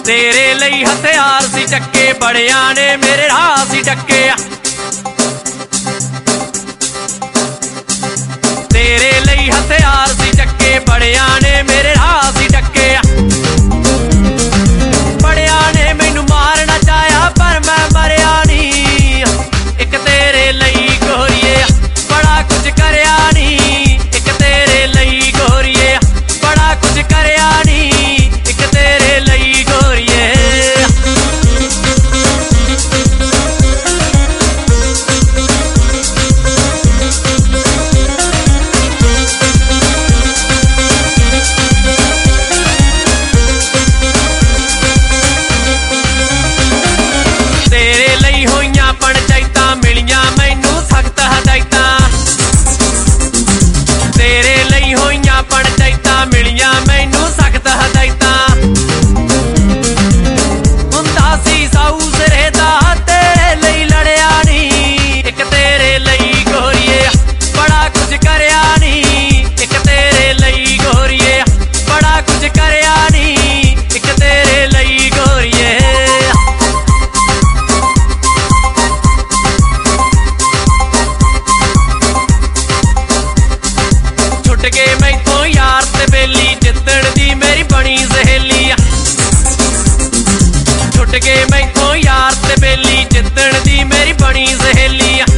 तेरे लई हथियार सी चक्के बड़ियां ने मेरे राह सी डके तेरे लई हथियार सी चक्के बड़ियां ने मेरे राह सी डके बड़ियां ने मैनू मारना चाहया पर मैं मरिया नी एक तेरे लई गोरीए बड़ा कुछ करया नी एक तेरे लई गोरीए बड़ा कुछ करया नी एक तेरे लई गोरीए तेरे लई होइयां पंचायतां मिलियां मैनू सख्त हदायतां तेरे लई होइयां पंचायतां मिलियां मैनू सख्त हदायतां हुंदा सी साऊ सिरे दा तेरे लई लड़िया नी एक तेरे लई गोरीए बड़ा कुछ करया नी एक तेरे लई गोरीए बड़ा कुछ करया नी एक तेरे लई गोरीए छुट के मैथों यार ते बेली जिद्दण दी मेरी बनी सहेली छुट के मैथों यार ते बेली जिद्दण दी मेरी बनी सहेली